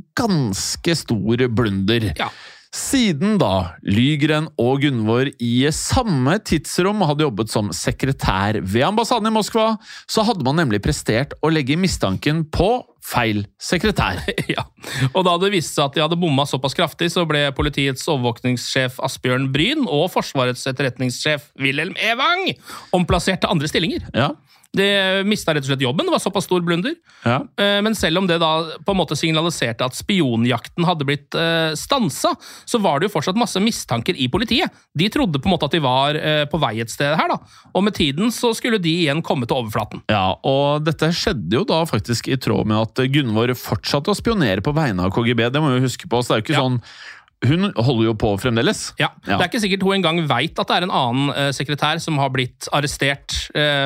[SPEAKER 2] ganske stor blunder. Ja. Siden da Lygren og Gunvor i samme tidsrom hadde jobbet som sekretær ved ambassaden i Moskva, så hadde man nemlig prestert å legge mistanken på feil sekretær.
[SPEAKER 1] Ja, og da det viste seg at de hadde bommet såpass kraftig, så ble politiets overvåkningssjef Asbjørn Bryn og forsvarets etterretningssjef Wilhelm Evang omplassert til andre stillinger.
[SPEAKER 2] Ja.
[SPEAKER 1] Det mistet rett og slett jobben, det var såpass stor blunder.
[SPEAKER 2] Ja.
[SPEAKER 1] Men selv om det da på en måte signaliserte at spionjakten hadde blitt stansa, så var det jo fortsatt masse mistanker i politiet. De trodde på en måte at de var på vei et sted her da, og med tiden så skulle de igjen komme til overflaten.
[SPEAKER 2] Ja, og dette skjedde jo da faktisk i tråd med at Gunvor fortsatte å spionere på vegne av K G B, det må vi jo huske på, så det er jo ikke ja. Sånn hun holder jo på fremdeles.
[SPEAKER 1] Ja, ja, det er ikke sikkert hun engang vet at det er en annen uh, sekretær som har blitt arrestert uh,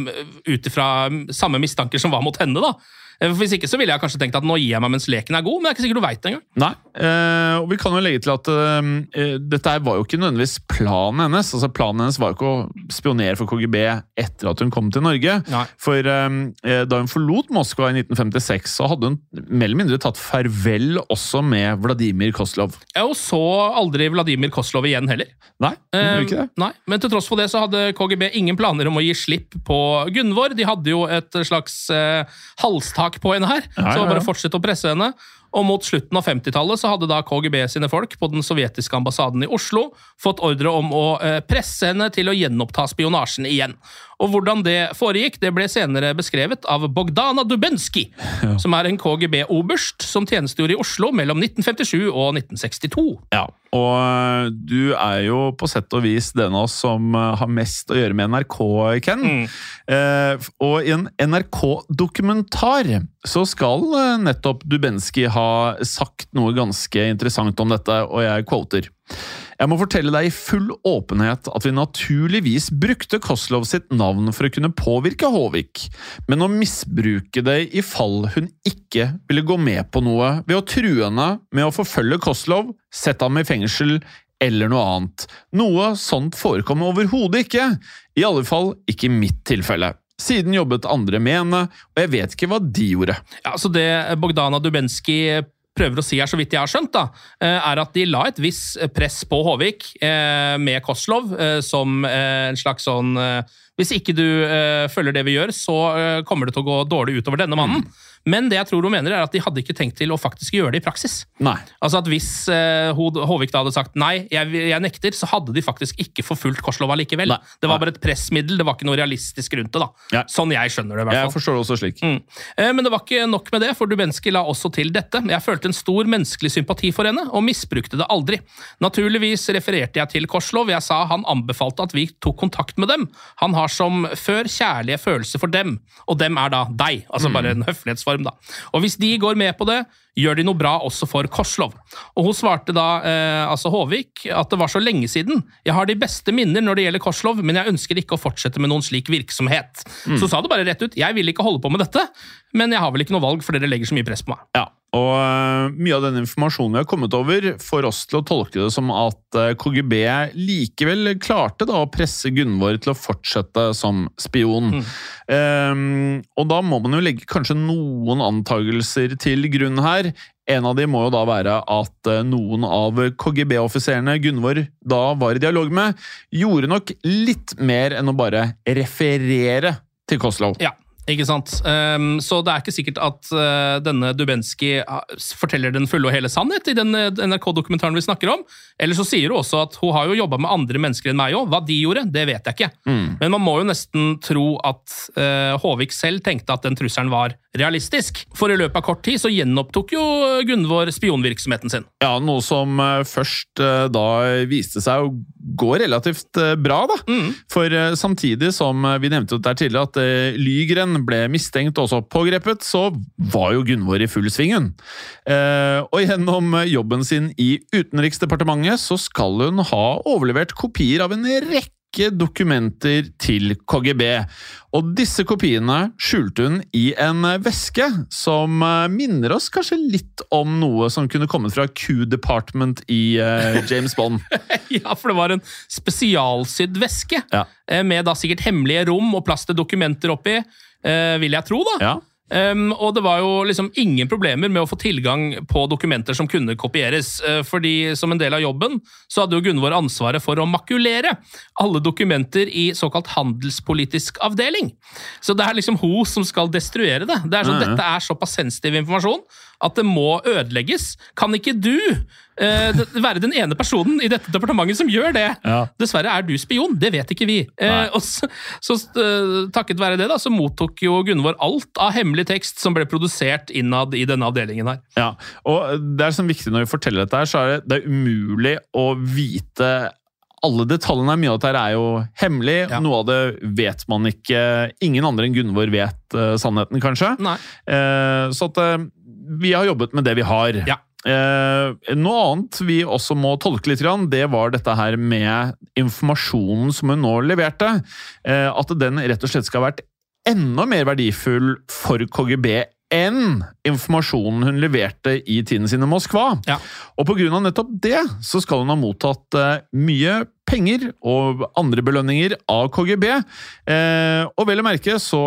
[SPEAKER 1] utifra samme mistanker som var mot henne da. Hvis ikke så ville jeg kanskje tenkt at nå gir jeg meg mens leken er god, men det er ikke sikkert du vet det engang.
[SPEAKER 2] Nei, eh, og vi kan jo legge til at eh, dette var jo ikke nødvendigvis planen hennes. Altså planen hennes var jo ikke å spionere for K G B etter at hun kom til Norge.
[SPEAKER 1] Nei.
[SPEAKER 2] For eh, da hun forlot Moskva i nitten femtiseks, så hadde hun mer eller mindre tatt farvel også med Vladimir Koslov.
[SPEAKER 1] Ja, og så aldri Vladimir Koslov igjen heller.
[SPEAKER 2] Nei, hun gjorde ikke det.
[SPEAKER 1] Eh, nei, men til tross for det så hadde K G B ingen planer om å gi slipp på Gunvor. De hadde jo et slags eh, halstak på henne her, ja, ja, ja. Så bare fortsette å presse henne. Og mot slutten av femtitallet så hadde da K G B sine folk på den sovjetiske ambassaden i Oslo fått ordre om å eh, presse henne til å gjenoppta spionasjen igjen. Og hvordan det foregikk, det ble senere beskrevet av Bogdana Dubenski, ja. Som er en K G B-oberst som tjenestegjorde i Oslo mellom nitten femtisju og nitten sekstito.
[SPEAKER 2] Ja, og du er jo på sett og vis den av oss som har mest å gjøre med N R K, Ken. Mm. Eh, og i en N R K-dokumentar så skal nettopp Dubenski ha sagt noe ganske interessant om dette, og jeg quoter. Jeg må fortelle deg i full åpenhet at vi naturligvis brukte Koslov sitt navn for å kunne påvirke Håvik, men å misbruke det i fall hun ikke ville gå med på noe ved å true henne med å forfølge Koslov, sette ham i fengsel eller noe annet. Noe sånt forekommer overhodet ikke, i alle fall ikke i mitt tilfelle. Siden jobbet andre med henne, og jeg vet ikke hva de gjorde.
[SPEAKER 1] Ja, så det Bogdana Dubenski prøver å si her, så vidt jeg har skjønt, da, er at de la et viss press på Håvik med Koslov, som en slags sånn hvis ikke du følger det vi gjør, så kommer det til å gå dårlig utover denne mannen. Mm. Men det jeg tror hun mener er at de hadde ikke tenkt til å faktisk gjøre det i praksis.
[SPEAKER 2] Nei.
[SPEAKER 1] Altså at hvis uh, Håvik da hadde sagt nei, jeg, jeg nekter, så hadde de faktisk ikke forfulgt Koslov likevel. Nei. Det var bare et pressmiddel, det var ikke noe realistisk rundt det da. Ja. Sånn jeg skjønner det i hvert fall.
[SPEAKER 2] Jeg forstår det også slik.
[SPEAKER 1] Mm. Uh, men det var ikke nok med det, for Dubenski la også til dette. Jeg følte en stor menneskelig sympati for henne, og misbrukte det aldri. Naturligvis refererte jeg til Koslov, jeg sa han anbefalte at vi tok kontakt med dem. Han har som før kjærlige følelser for dem, og dem er da deg, altså mm. bare en høflighetsform. Da. Og hvis de går med på det, gjør de noe bra også for Koslov. Og hun svarte da, eh, altså Håvik, at det var så lenge siden. Jeg har de beste minner når det gjelder Koslov, men jeg ønsker ikke å fortsette med noen slik virksomhet. Mm. Så sa det bare rett ut, jeg vil ikke holde på med dette, men jeg har vel ikke noe valg, for dere legger så mye press på meg.
[SPEAKER 2] Ja, og uh, mye av den informasjonen vi har kommet over får oss til å tolke det som at uh, K G B likevel klarte da å presse Gunvor til å fortsette som spion. Mm. Um, og da må man jo legge kanskje noen antagelser til grunn her. En av dem må jo da være at uh, noen av K G B-offiserene Gunvor da var i dialog med, gjorde nok litt mer enn å bare referere til Koslov.
[SPEAKER 1] Ja. Ikke sant? Um, så det er ikke sikkert at uh, denne Dubenski forteller den fulle og hele sannhet i den N R K-dokumentaren vi snakker om. Eller så sier hun også at hun har jo jobbet med andre mennesker enn meg også. Hva de gjorde, det vet jeg ikke. Mm. Men man må jo nesten tro at uh, Håvik selv tenkte at den trusselen var realistisk. For i løpet av kort tid så gjenopptok jo Gunvor spionvirksomheten sin.
[SPEAKER 2] Ja, noe som uh, først uh, da viste seg å gå relativt uh, bra da. Mm. For uh, samtidig som uh, vi nevnte det der tidligere at uh, Lygren Hagen ble mistenkt og også pågrepet, så var jo Gunvor i full svingen. Eh, og gjennom jobben sin i Utenriksdepartementet så skal hun ha overlevert kopier av en rekke dokumenter til K G B. Og disse kopiene skjulte hun i en veske som minner oss kanskje litt om noe som kunne kommet fra Q-department i uh, James Bond.
[SPEAKER 1] Ja, for det var en spesialsydd veske,
[SPEAKER 2] ja.
[SPEAKER 1] Med da sikkert hemmelige rom og plass til dokumenter oppi, uh, vil jeg tro da.
[SPEAKER 2] Ja.
[SPEAKER 1] Um, og det var jo liksom ingen problemer med å få tilgang på dokumenter som kunne kopieres, uh, fordi som en del av jobben så hadde jo Gunvor ansvaret for å makulere alle dokumenter i såkalt handelspolitisk avdeling. Så det er liksom hun som skal destruere det. Det er sånn, mm. Dette er såpass sensitiv informasjon at det må ødelegges. Kan ikke du uh, være den ene personen i dette departementet som gjør det? Ja. Dessverre er du spion, det vet ikke vi. Uh, og så, så uh, takket være det da, så mottok jo Gunvor alt av hemmelig tekst som ble produsert innad i denne avdelingen her.
[SPEAKER 2] Ja, og det er sånn viktig når vi forteller dette her, så er det, det er umulig å vite alle detaljene. Mye av dette er jo hemmelig, ja. Noe av det vet man ikke, ingen andre enn Gunvor vet uh, sannheten kanskje.
[SPEAKER 1] Nei.
[SPEAKER 2] Uh, så at uh, vi har jobbet med det vi har.
[SPEAKER 1] Ja.
[SPEAKER 2] Uh, noe annet vi også må tolke litt grann, det var dette her med informasjonen som hun nå leverte. Uh, at den rett og slett skal ha vært enda mer verdifull for K G B enn informasjonen hun leverte i tiden sin i Moskva. Ja. Og på grunn av nettopp det, så skal hun ha mottatt uh, mye penger og andre belønninger av K G B. Uh, og vel å merke så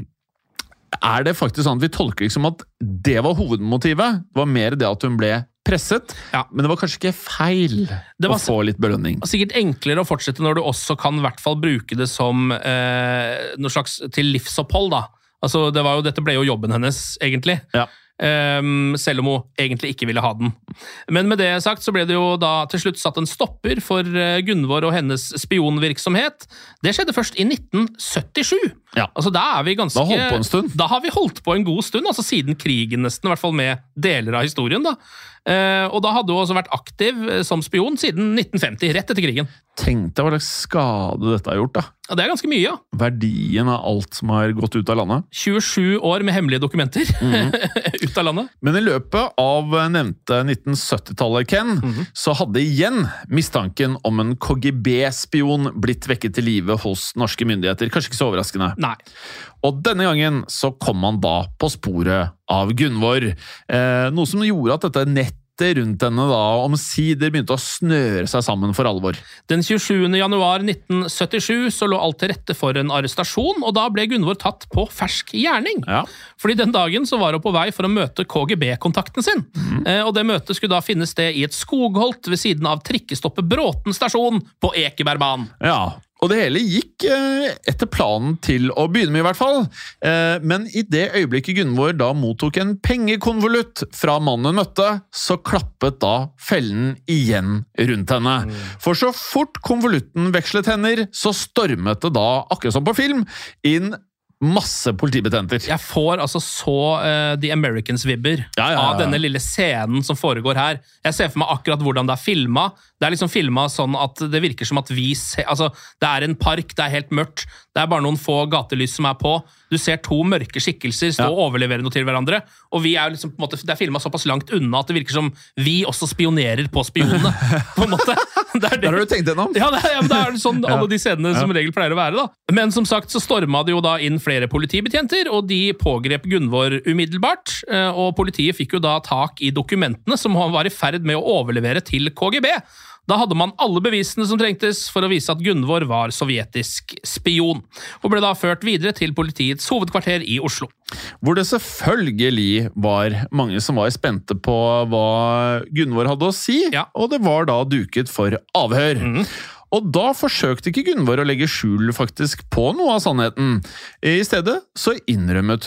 [SPEAKER 2] er det faktisk sånn at vi tolker liksom at det var hovedmotivet. Det var mer det at hun ble presset, ja. Men det var kanskje ikke feil det var å få litt belønning.
[SPEAKER 1] Det var sikkert enklere å fortsette når du også kan i hvert fall bruke det som eh, noe slags til livsopphold da. Altså, det var jo, dette ble jo jobben hennes, egentlig. Ja. Um, selv om hun egentlig ikke ville ha den. Men med det sagt så ble det jo da til slutt satt en stopper for Gunvor og hennes spionvirksomhet. Det skjedde først i nitten syttisju. Ja. Altså da er vi ganske...
[SPEAKER 2] Da holdt på en stund.
[SPEAKER 1] Da har vi holdt på en god stund, altså siden krigen nesten, i hvert fall med deler av historien da. Uh, og da hadde hun også vært aktiv som spion siden nitten femti, rett etter krigen.
[SPEAKER 2] Tenk deg hva slags skade dette har gjort da.
[SPEAKER 1] Ja, det er ganske mye, ja.
[SPEAKER 2] Verdien av alt som har gått ut av landet.
[SPEAKER 1] tjuesju år med hemmelige dokumenter mm-hmm. ut av landet.
[SPEAKER 2] Men i løpet av nevnte nitten syttitallet, Ken, mm-hmm. så hadde igjen mistanken om en K G B-spion blitt vekket til live hos norske myndigheter. Kanskje ikke så overraskende.
[SPEAKER 1] Nei.
[SPEAKER 2] Og denne gangen så kom man da på sporet av Gunvor. Eh, noe som gjorde at dette nett rundt henne da, omsider begynte å snøre seg sammen for alvor.
[SPEAKER 1] Den tjuesjuende januar nitten syttisju så lå alt til rette for en arrestasjon, og da ble Gunvor tatt på fersk gjerning. Ja. Fordi den dagen så var hun på vei for å møte K G B-kontakten sin. Mm. Eh, og det møtet skulle da finne sted i et skogholt ved siden av trikkestoppet Bråten stasjon på Ekebergbanen.
[SPEAKER 2] Ja, og det hele gikk eh, etter planen til å begynne med i hvert fall. Eh, men i det øyeblikket Gunvor da mottok en pengekonvolutt fra mannen hun møtte, så klappet da fellen igjen rundt henne. Mm. For så fort konvolutten vekslet hender, så stormet det da, akkurat som på film, inn masse politibetjenter.
[SPEAKER 1] Jeg får altså så uh, The Americans-vibber ja, ja, ja. av denne lille scenen som foregår her. Jeg ser for meg akkurat hvordan det er filmet. Det er liksom filmet sånn at det virker som at vi ser, altså, det er en park, det er helt mørkt, det er bare noen få gatelys som er på. Du ser to mørke skikkelser stå ja. og overlevere noe til hverandre, og vi er liksom på en måte, det er filmet såpass langt unna at det virker som vi også spionerer på spionene, på en måte. Det er det.
[SPEAKER 2] Der har du tenkt gjennom.
[SPEAKER 1] Ja, det er, ja, det er sånn alle de scenene ja. som regel pleier å være da. Men som sagt så stormet det jo da inn flere politibetjenter, og de pågrep Gunvor umiddelbart, og politiet fikk jo da tak i dokumentene som han var i ferd med å overlevere til K G B. Da hadde man alle bevisene som trengtes for å vise at Gunvor var sovjetisk spion, og ble da ført videre til politiets hovedkvarter i Oslo.
[SPEAKER 2] Hvor det selvfølgelig var mange som var spente på hva Gunvor hadde å si, ja. og det var da duket for avhør. Mm. Og da forsøkte ikke Gunvor å legge skjul faktisk på noe av sannheten. I stedet så innrømmet hun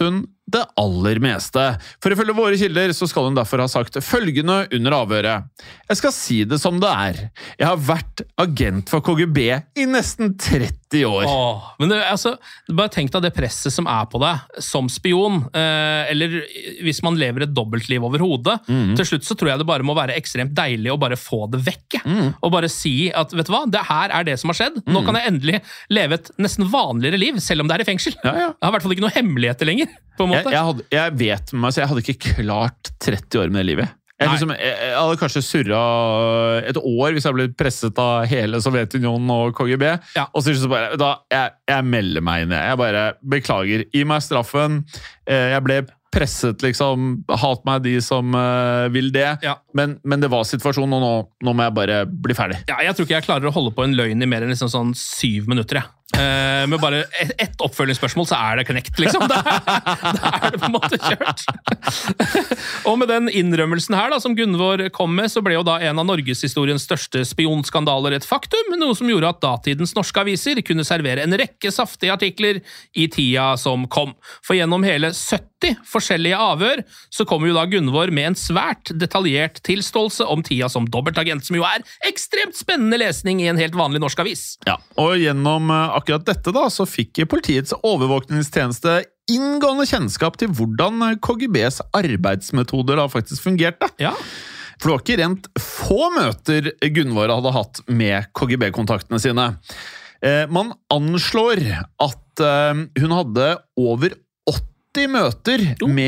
[SPEAKER 2] det aller meste. For ifølge våre kilder så skal hun derfor ha sagt følgende under avhøret. Jeg skal si det som det er. Jeg har vært agent for K G B i nesten tretti år.
[SPEAKER 1] Åh, men det, altså, bare tenk deg det presset som er på deg som spion, eh, eller hvis man lever et dobbeltliv over hodet. Mm. Til slutt så tror jeg det bare må være ekstremt deilig å bare få det vekk. Mm. Og bare si at, vet du hva, det her er det som har skjedd. Nå mm. kan jeg endelig leve et nesten vanligere liv, selv om det er i fengsel.
[SPEAKER 2] Ja, ja.
[SPEAKER 1] Jeg har i hvert fall ikke noe hemmeligheter lenger, på en måte.
[SPEAKER 2] Jeg, jeg, hadde, jeg vet med meg, så jeg hadde ikke klart tretti år med det livet. Jeg, liksom, jeg, jeg hadde kanskje surret et år hvis jeg ble presset av hele Sovjetunionen og K G B. Ja. Og så bare, da, jeg, jeg melder meg ned. Jeg bare, beklager, gi meg straffen. Jeg ble presset, liksom. Hat meg de som uh, vil det. Ja. Men, men det var situasjonen, og nå, nå må jeg bare bli ferdig.
[SPEAKER 1] Ja, jeg tror ikke jeg klarer å holde på en løgn i mer enn liksom sånn syv minutter, jeg. Uh, med bare ett et oppfølgingsspørsmål, så er det knekt, liksom. Da, da er det på en måte kjørt. Og med den innrømmelsen her da, som Gunvor kom med, så ble jo da en av norgeshistoriens største spionskandaler et faktum, noe som gjorde at datidens norske aviser kunne servere en rekke saftige artikler i tida som kom. For gjennom hele sytti forskjellige avhør, så kommer jo da Gunvor med en svært detaljert tilståelse om tida som dobbeltagent, som jo er ekstremt spennende lesning i en helt vanlig norsk avis.
[SPEAKER 2] Ja, og gjennom akkurat dette da, så fikk politiets overvåkningstjeneste inngående kjennskap til hvordan K G Bs arbeidsmetoder da faktisk fungerte.
[SPEAKER 1] Ja.
[SPEAKER 2] For det var ikke rent få møter Gunvor hadde hatt med K G B-kontaktene sine. Eh, man anslår at eh, hun hadde over åtti møter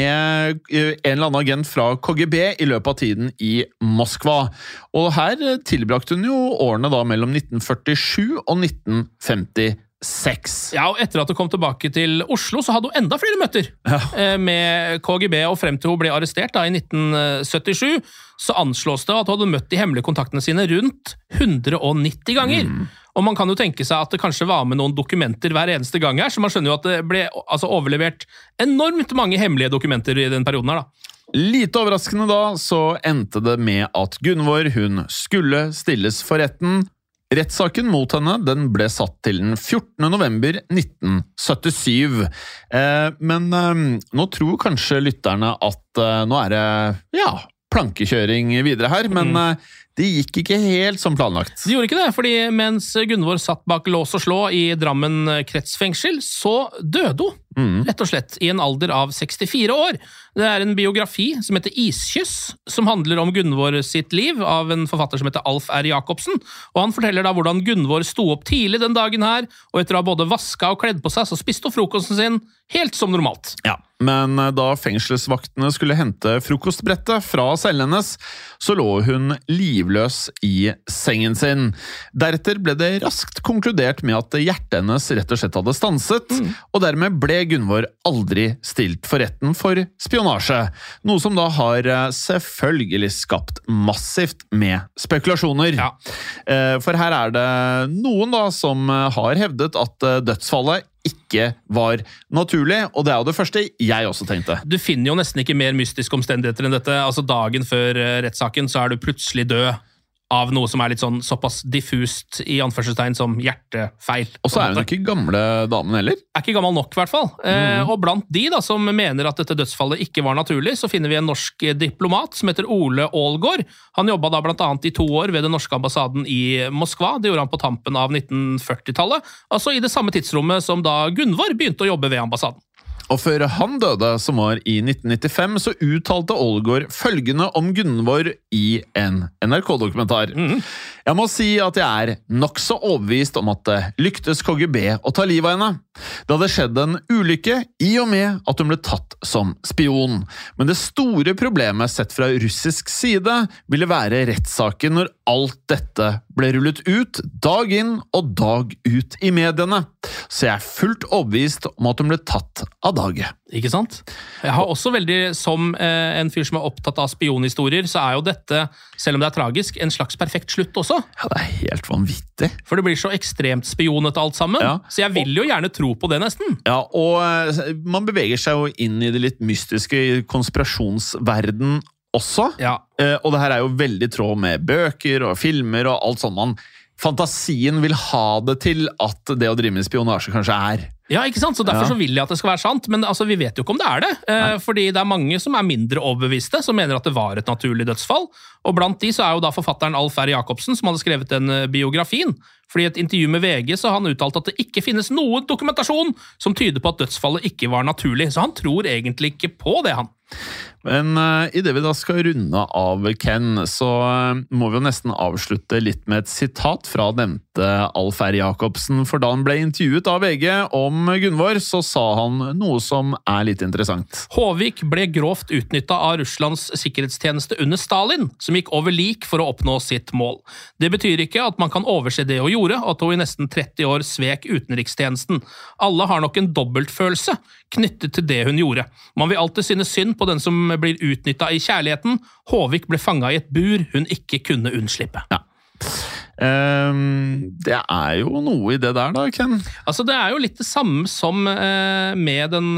[SPEAKER 2] med en eller annen agent fra K G B i løpet av tiden i Moskva. Og her tilbrakte hun jo årene da mellom nitten førtisju og nitten femtiseks.
[SPEAKER 1] Ja, og etter at hun kom tilbake til Oslo, så hadde hun enda flere møter ja. med K G B, og frem til hun ble arrestert da i nitten syttisju, så anslås det at hun hadde møtt de hemmelige kontaktene sine rundt hundre og nitti ganger. Mm. Og man kan jo tenke seg at det kanskje var med noen dokumenter hver eneste gang her, så man skjønner jo at det ble altså, overlevert enormt mange hemmelige dokumenter i den perioden her da.
[SPEAKER 2] Lite overraskende da, så endte det med at Gunvor, hun skulle stilles for retten. Rettssaken mot henne, den ble satt til den fjortende november nitten syttisju. Eh, men eh, nå tror kanskje lytterne at eh, nå er det, ja, plankekjøring videre her, men mm. eh, det gikk ikke helt som planlagt.
[SPEAKER 1] De gjorde ikke det, fordi mens Gunvor satt bak lås og slå i Drammen kretsfengsel, så døde hun, mm. rett og slett, i en alder av sekstifire år. Det er en biografi som heter Iskyss, som handler om Gunvor sitt liv, av en forfatter som heter Alf R. Jacobsen, og han forteller da hvordan Gunvor sto opp tidlig den dagen her, og etter å ha både vasket og kledd på seg, så spiste hun frokosten sin helt som normalt.
[SPEAKER 2] Ja, men da fengselsvaktene skulle hente frokostbrettet fra cellen hennes, så lå hun livløs i sengen sin. Deretter ble det raskt konkludert med at hjertet hennes rett og slett hadde stanset, mm. og dermed ble Gunvor aldri stilt for retten for spionasje. Noe som da har selvfølgelig skapt massivt med spekulasjoner.
[SPEAKER 1] Ja.
[SPEAKER 2] For her er det noen da som har hevdet at dødsfallet ikke var naturlig, og det er jo det første jeg også tenkte.
[SPEAKER 1] Du finner jo nesten ikke mer mystiske omstendigheter enn dette. Altså dagen før rettssaken så er du plutselig død av noe som er litt sånn såpass diffust i anførselstegn som hjertefeil.
[SPEAKER 2] Og så er hun ikke gamle damen heller?
[SPEAKER 1] Er ikke gammel nok i hvert fall. Mm. Eh, og blant de da, som mener at dette dødsfallet ikke var naturlig, så finner vi en norsk diplomat som heter Ole Aalgaard. Han jobbet da blant annet i to år ved den norske ambassaden i Moskva. Det gjorde han på tampen av nitten førtitallet, altså i det samme tidsrommet som da Gunvor begynte å jobbe ved ambassaden.
[SPEAKER 2] Og før han døde, som var i nitten nittifem, så uttalte Aalgaard følgende om Gunvor i en N R K-dokumentar. Mm. Jeg må si at jeg er nok så overbevist om at det lyktes K G B å ta livet av henne. Det hadde skjedd en ulykke i og med at hun ble tatt som spion. Men det store problemet sett fra russisk side ville være rettssaken når alt dette ble rullet ut dag inn og dag ut i mediene. Så jeg er fullt overbevist om at hun ble tatt av dage.
[SPEAKER 1] Ikke sant? Jeg har også veldig, som eh, en fyr som er opptatt av spionhistorier, så er jo dette, selv om det er tragisk, en slags perfekt slutt også.
[SPEAKER 2] Ja, det er helt vanvittig.
[SPEAKER 1] For det blir så ekstremt spionete alt sammen, ja. Så jeg vil jo gjerne tro på det nesten.
[SPEAKER 2] Ja, og man beveger seg jo inn i det litt mystiske i konspirasjonsverden også.
[SPEAKER 1] Ja.
[SPEAKER 2] Eh, og det her er jo veldig tråd med bøker og filmer og alt sånt man fantasien vil ha det til at det å drive med spionasje kanskje er.
[SPEAKER 1] Ja, ikke sant? Så derfor
[SPEAKER 2] Ja.
[SPEAKER 1] så vil jeg at det skal være sant, men altså, vi vet jo ikke om det er det. Eh, fordi det er mange som er mindre overbeviste, som mener at det var et naturlig dødsfall. Og blant de så er jo da forfatteren Alf R. Jacobsen, som hadde skrevet den eh, biografien. Fordi i et intervju med V G så har han uttalt at det ikke finnes noen dokumentasjon som tyder på at dødsfallet ikke var naturlig. Så han tror egentlig ikke på det, han.
[SPEAKER 2] Men uh, i det vi da skal runde av, Ken, så uh, må vi jo nesten avslutte litt med et sitat fra nevnte Alf R. Jacobsen, for da han ble intervjuet av V G om Gunvor, så sa han noe som er litt interessant.
[SPEAKER 1] Håvik ble grovt utnyttet av Russlands sikkerhetstjeneste under Stalin, som gikk over lik for å oppnå sitt mål. Det betyr ikke at man kan overse det hun gjorde, og at hun i nesten tretti år svek utenrikstjenesten. Alle har nok en dobbeltfølelse knyttet til det hun gjorde. Man vil alltid synes synd på den som blir utnyttet i kjærligheten. Håvik ble fanget i et bur hun ikke kunne unnslippe.
[SPEAKER 2] Ja. Um, det er jo noe i det der da, Ken.
[SPEAKER 1] Altså, det er jo litt det samme som eh, med den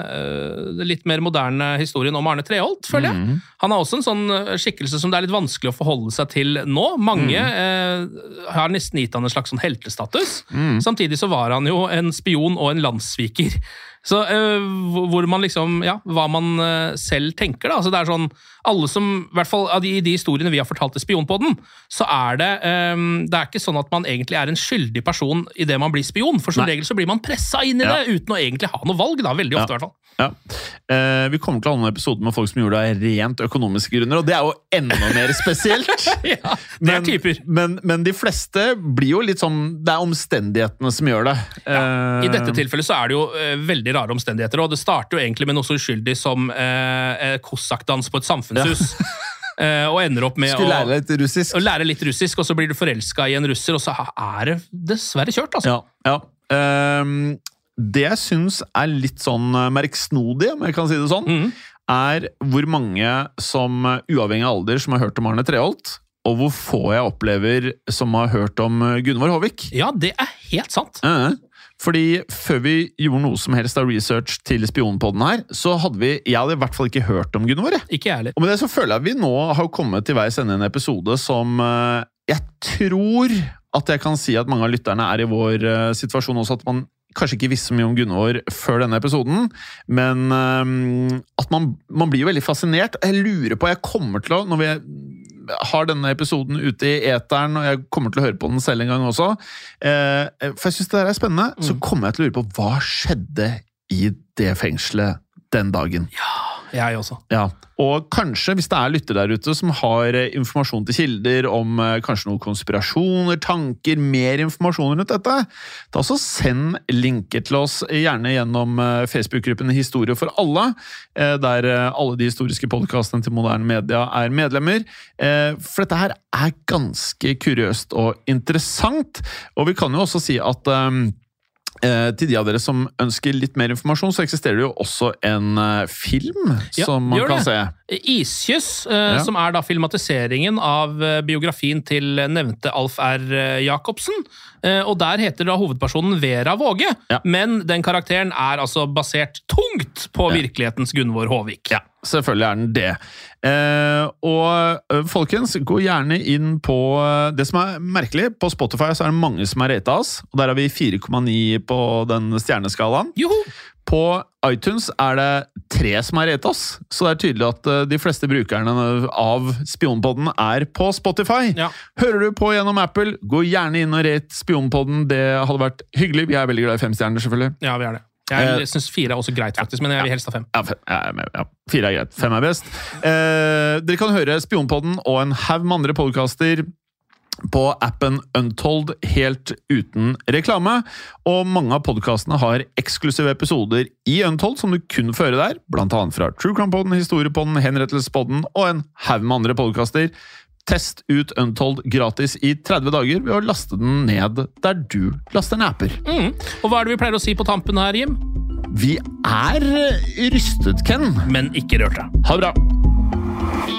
[SPEAKER 1] eh, litt mer moderne historien om Arne Treholt, føler jeg. Mm. Han er også en sånn skikkelse som det er litt vanskelig å forholde seg til nå. Mange mm. eh, har nesten gitt han en slags sånn heltestatus. Mm. Samtidig så var han jo en spion og en landssviker. Så uh, hvor man liksom, ja, hva man uh, selv tenker da, altså det er sånn, alle som, i hvert fall av de, de historiene vi har fortalt til Spionpodden, så er det, um, det er ikke sånn at man egentlig er en skyldig person i det man blir spion, for som Nei. regel så blir man presset inn i ja. det, uten å egentlig ha noe valg da, veldig ofte ja. i hvert fall.
[SPEAKER 2] Ja. Eh, vi kommer til å ha en episode med folk som gjorde det rent økonomiske grunner, og det er jo enda mer spesielt.
[SPEAKER 1] ja, det er typer.
[SPEAKER 2] Men, men, men de fleste blir jo litt sånn, det er omstendighetene som gjør det.
[SPEAKER 1] Ja. I dette tilfellet så er det jo uh, veldig rare omstendigheter, og det starter jo egentlig med noe så uskyldig som uh, kossakkdans på et samfunnshus. Ja. uh, og ender opp med
[SPEAKER 2] Skulle
[SPEAKER 1] å
[SPEAKER 2] lære litt russisk.
[SPEAKER 1] Å lære litt russisk, og så blir du forelsket i en russer, og så er det dessverre kjørt, altså.
[SPEAKER 2] Ja, ja. Um, Det jeg synes er litt sånn merksnodig, om jeg kan si det sånn, mm. er hvor mange som uavhengig av alder som har hørt om Arne Treholt, og hvor få jeg opplever som har hørt om Gunvor Håvik.
[SPEAKER 1] Ja, det er helt sant.
[SPEAKER 2] Ja, fordi før vi gjorde noe som helst av research til Spionpodden her, så hadde vi, jeg hadde i hvert fall ikke hørt om Gunvor.
[SPEAKER 1] Ikke jeg heller.
[SPEAKER 2] Og med det så føler jeg at vi nå har kommet til veis ende en episode som jeg tror at jeg kan si at mange av lytterne er i vår situasjon også, at man kanskje ikke visste så mye om Gunvor før denne episoden, men um, at man, man blir jo veldig fascinert. Jeg lurer på, jeg kommer til å, når vi har denne episoden ute i eteren, og jeg kommer til å høre på den selv en gang også, eh, for jeg synes det der er spennende, mm. så kommer jeg til å lure på hva skjedde i det fengselet den dagen.
[SPEAKER 1] Ja, jeg også.
[SPEAKER 2] Ja, og kanskje hvis det er lytter der ute som har informasjon til kilder om kanskje noen konspirasjoner, tanker, mer informasjon rundt dette, da så send linker til oss gjerne gjennom Facebook-gruppen Historie for alle, der alle de historiske podcastene til Moderne Media er medlemmer. For dette her er ganske kuriøst og interessant, og vi kan jo også si at Eh, til de av dere som ønsker litt mer informasjon, så eksisterer det jo også en uh, film ja, som man kan det. se.
[SPEAKER 1] Iskyss, eh, ja. som er da filmatiseringen av eh, biografien til nevnte Alf R. Jacobsen, eh, og der heter da hovedpersonen Vera Våge, ja. men den karakteren er altså basert tungt på ja. virkelighetens Gunvor Håvik.
[SPEAKER 2] Ja, selvfølgelig er den det. Eh, og folkens, gå gjerne inn på det som er merkelig. På Spotify så er det mange som har ratet oss, og der har vi fire komma ni på den stjerneskalaen.
[SPEAKER 1] Joho!
[SPEAKER 2] På iTunes er det tre som har ratet oss, så det er tydelig at de fleste brukerne av Spionpodden er på Spotify. Ja. Hører du på gjennom Apple, gå gjerne inn og rate Spionpodden. Det hadde vært hyggelig. Vi er veldig glad i fem stjerner, selvfølgelig.
[SPEAKER 1] Ja, vi er det. Jeg synes fire er også greit, faktisk, men jeg vil helst ha fem.
[SPEAKER 2] Ja, fem, ja, ja, fire er greit. Fem er best. Eh, dere kan høre Spionpodden og en haug med andre podcaster på appen Untold helt uten reklame, og mange av podcastene har eksklusive episoder i Untold som du kun får høre der, blant annet fra True Crime-podden, Historiepodden, Henrettelsespodden og en haug med andre podcaster. Test ut Untold gratis i tretti dager ved å laste den ned der du laster napper.
[SPEAKER 1] Mm. Og hva er det vi pleier å si på tampen her, Jim?
[SPEAKER 2] Vi er rystet, Ken.
[SPEAKER 1] Men ikke rørt.
[SPEAKER 2] Ha det bra.